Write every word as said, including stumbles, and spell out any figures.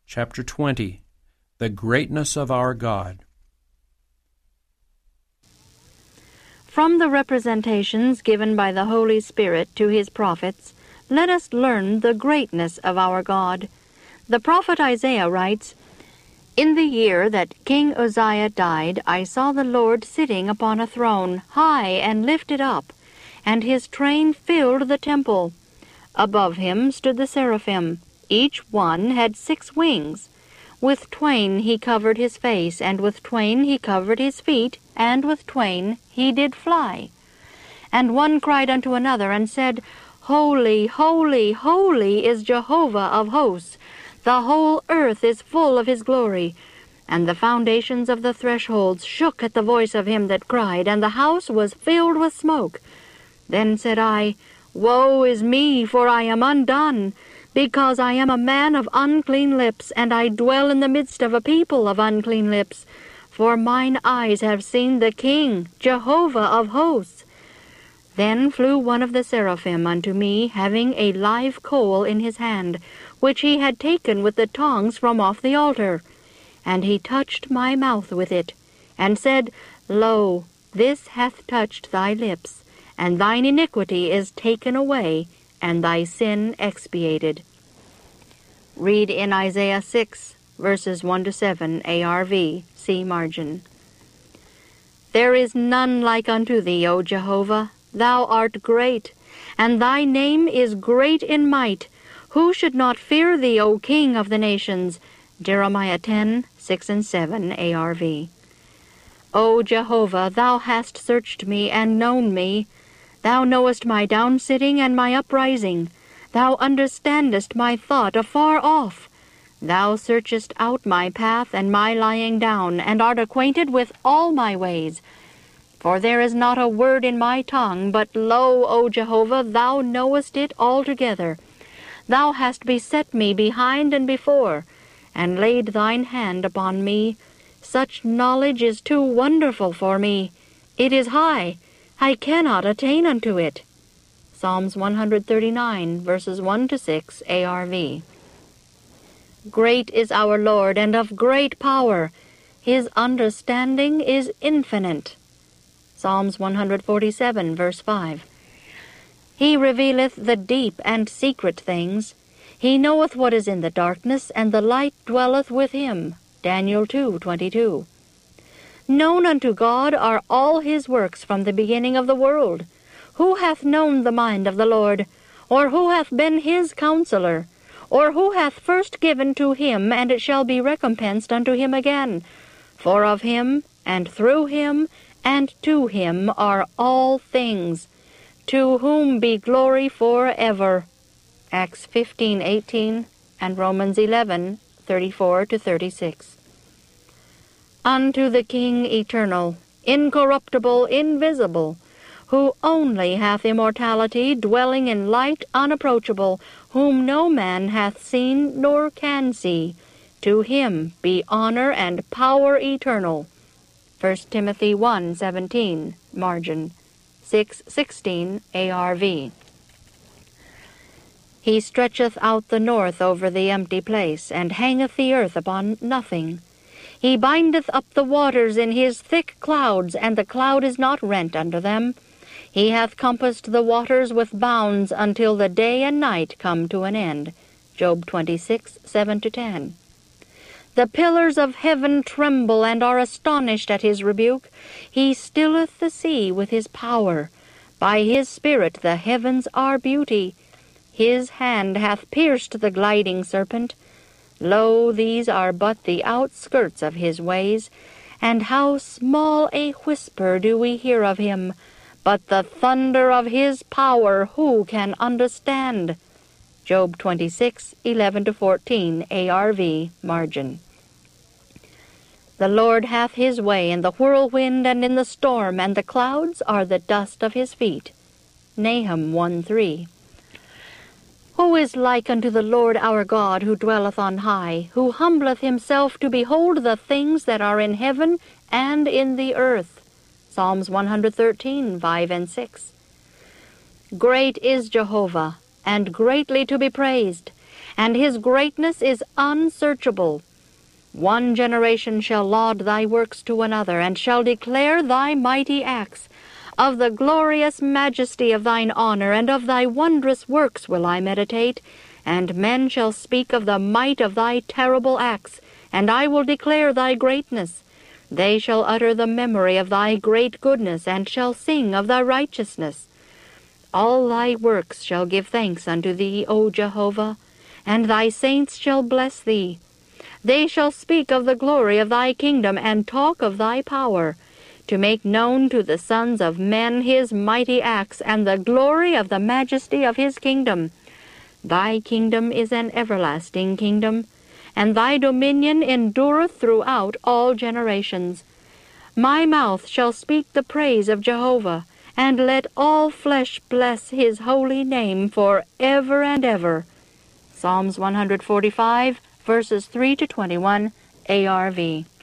Chapter twenty. The Greatness of Our God. From the representations given by the Holy Spirit to his prophets, let us learn the greatness of our God. The prophet Isaiah writes, "In the year that King Uzziah died, I saw the Lord sitting upon a throne, high and lifted up, and his train filled the temple. Above him stood the seraphim. Each one had six wings. With twain he covered his face, and with twain he covered his feet, and with twain he did fly. And one cried unto another, and said, Holy, holy, holy is Jehovah of hosts. The whole earth is full of his glory. And the foundations of the thresholds shook at the voice of him that cried, and the house was filled with smoke. Then said I, Woe is me, for I am undone, because I am a man of unclean lips, and I dwell in the midst of a people of unclean lips. For mine eyes have seen the King, Jehovah of hosts. Then flew one of the seraphim unto me, having a live coal in his hand, which he had taken with the tongs from off the altar. And he touched my mouth with it, and said, Lo, this hath touched thy lips, and thine iniquity is taken away, and thy sin expiated." Read in Isaiah six, verses one to seven, A R V, see margin. There is none like unto thee, O Jehovah. Thou art great, and thy name is great in might. Who should not fear thee, O King of the nations? Jeremiah ten, six and seven, A R V. O Jehovah, thou hast searched me and known me. Thou knowest my downsitting and my uprising. Thou understandest my thought afar off. Thou searchest out my path and my lying down, and art acquainted with all my ways. For there is not a word in my tongue, but lo, O Jehovah, thou knowest it altogether. Thou hast beset me behind and before, and laid thine hand upon me. Such knowledge is too wonderful for me. It is high. I cannot attain unto it. Psalms one thirty-nine, verses one to six, A R V. Great is our Lord, and of great power. His understanding is infinite. Psalms one forty-seven, verse five. He revealeth the deep and secret things. He knoweth what is in the darkness, and the light dwelleth with him. Daniel two twenty-two. Known unto God are all his works from the beginning of the world. Who hath known the mind of the Lord? Or who hath been his counselor? Or who hath first given to him, and it shall be recompensed unto him again? For of him, and through him, and to him are all things, to whom be glory for ever. Acts fifteen eighteen and Romans eleven thirty-four to thirty-six. Unto the King eternal, incorruptible, invisible, who only hath immortality, dwelling in light unapproachable, whom no man hath seen nor can see, to him be honor and power eternal. First Timothy one seventeen, margin, six sixteen, A R V. He stretcheth out the north over the empty place, and hangeth the earth upon nothing. He bindeth up the waters in his thick clouds, and the cloud is not rent under them. He hath compassed the waters with bounds until the day and night come to an end. Job twenty-six, seven to ten. The pillars of heaven tremble and are astonished at his rebuke. He stilleth the sea with his power. By his spirit the heavens are beauty. His hand hath pierced the gliding serpent. Lo, these are but the outskirts of his ways, and how small a whisper do we hear of him! But the thunder of his power who can understand? Job twenty-six, eleven to fourteen, A R V, margin. The Lord hath his way in the whirlwind and in the storm, and the clouds are the dust of his feet. Nahum one three. Who is like unto the Lord our God, who dwelleth on high, who humbleth himself to behold the things that are in heaven and in the earth? Psalms one thirteen, five and six. Great is Jehovah, and greatly to be praised, and his greatness is unsearchable. One generation shall laud thy works to another, and shall declare thy mighty acts. Of the glorious majesty of thine honor, and of thy wondrous works will I meditate, and men shall speak of the might of thy terrible acts, and I will declare thy greatness. They shall utter the memory of thy great goodness, and shall sing of thy righteousness. All thy works shall give thanks unto thee, O Jehovah, and thy saints shall bless thee. They shall speak of the glory of thy kingdom, and talk of thy power, to make known to the sons of men his mighty acts, and the glory of the majesty of his kingdom. Thy kingdom is an everlasting kingdom, and thy dominion endureth throughout all generations. My mouth shall speak the praise of Jehovah, and let all flesh bless his holy name for ever and ever. Psalms one forty-five, verses three to twenty-one, A R V.